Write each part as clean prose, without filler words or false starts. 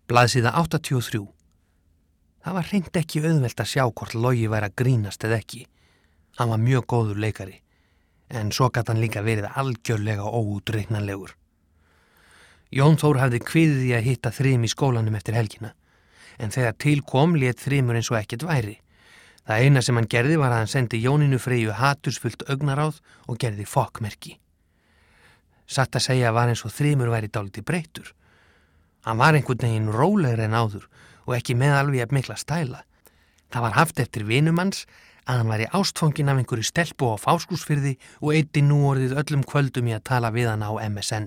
Blaðsíða 83. Það var hreint ekki auðvelt að sjá hvort Logi væri að grínast eða ekki. Hann var mjög góður leikari, en svo gat hann líka verið algjörlega óútreiknanlegur. Jón Þór hafði kviðið í að hitta Þrym í skólanum eftir helgina, en þegar til kom lét Þrymur eins og ekkert væri. Það eina sem hann gerði var að hann sendi Jónínu Freyju hatursfullt augnaráð og gerði fokkmerki. Satt að segja var eins og Þrymur væri dálítið breyttur. Hann var einhvern veginn rólegri en áður og ekki með alveg jafn mikla stæla. Það var haft eftir vinum hans að hann væri ástfanginn af einhverju stelpu á Fáskrúðsfirði og eyddi núorðið öllum kvöldum í að tala við hana á MSN.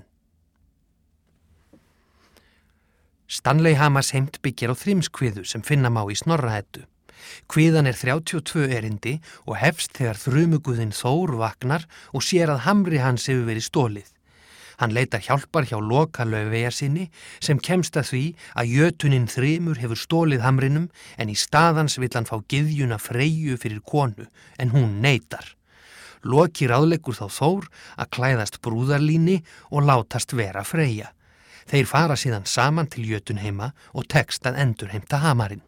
Stanley Hamarsheimt byggir á Þrymskviðu sem finna má í Snorra-Eddu. Kviðan er 32 erindi og hefst þegar þrumuguðinn Þór vaknar og sér að hamri hans hefur verið stolið. Hann leitar hjálpar hjá Loka Laufeyjarsyni sem kemst að því að jötuninn Þrymur hefur stolið hamrinum en í staðans vill hann fá gyðjuna Freyju fyrir konu en hún neitar. Loki ráðleggur þá Þór að klæðast brúðarlíni og látast vera Freyja. Þeir fara síðan saman til Jötunheima og tekst að endurheimta hamarinn.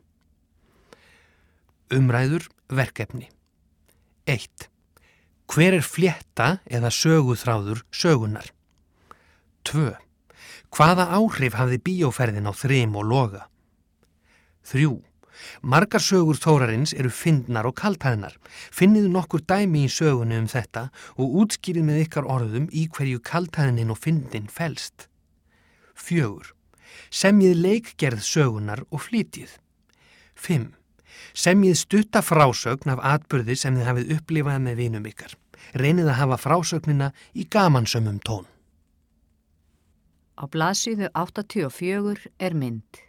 Umræður, verkefni. 1. Hver er flétta eða söguþráður sögunar? 2. Hvaða áhrif hafði bíóferðin á Þrym og Loga? 3. Margar sögur Þórarins eru fyndnar og kaldhæðnar. Finnið nokkur dæmi í sögunni þetta og útskýrið með ykkar orðum í hverju kaldhæðnin og fyndin felst. 4. Semjið leikgerð sögunar og flytjið. 5. Semjið stutta frásögn af atburði sem þið hafið upplifað með vinum ykkar. Reynið að hafa frásögnina í gamansömmum tón. Á blaðsíðu 84 er mynd.